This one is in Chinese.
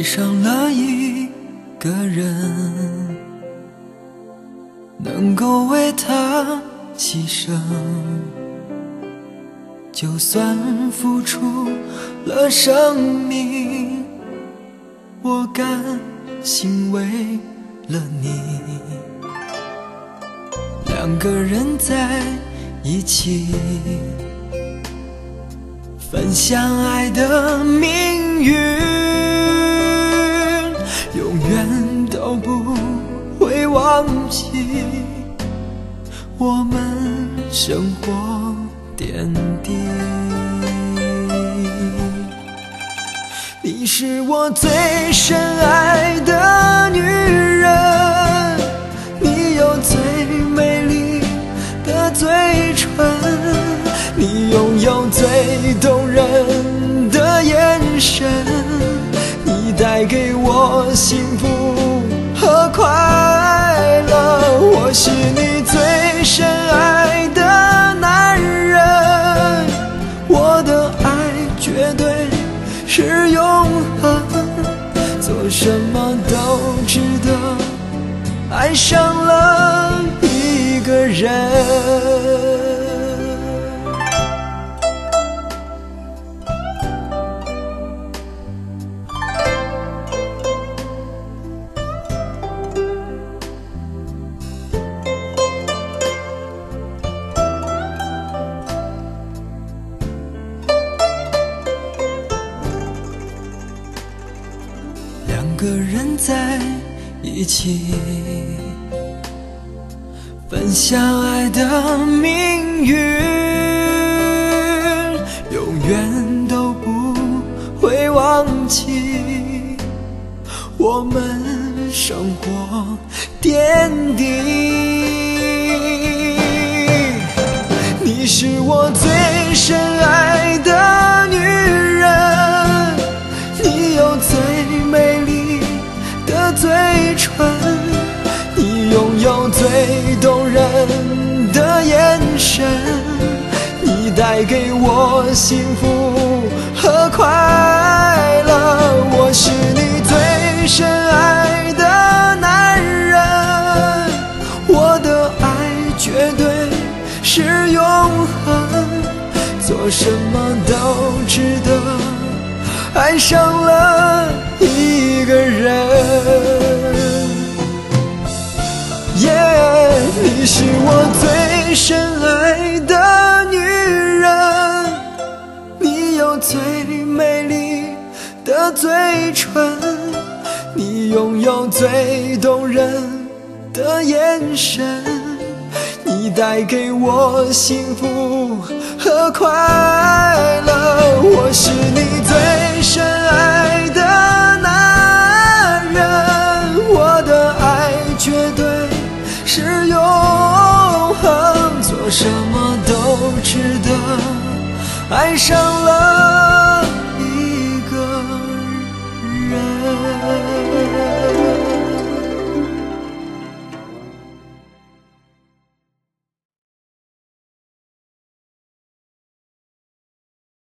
上了一个人，能够为他牺牲，就算付出了生命，我甘心为了你。两个人在一起，分享爱的命运，永远都不会忘记我们生活点滴。你是我最深爱的女人，你有最美丽的嘴唇，你拥有最动人的眼神，你带给我幸福和快乐。我是你最深爱的男人，我的爱绝对是永恒，做什么都值得，爱上了一个人。两个人在一起，分享爱的命运，永远都不会忘记我们生活点滴。你是我最深爱的女人，你有最美丽的嘴唇，你拥有最动人的眼神，你带给我幸福和快乐。我是你最深爱的男人，我的爱绝对是永恒，做什么都值得，爱上了一个人。你是我最深爱的女人，你有最美丽的嘴唇，你拥有最动人的眼神，你带给我幸福和快乐。我是你最深爱的男人，我的爱绝对是永恒，做什么都值得，爱上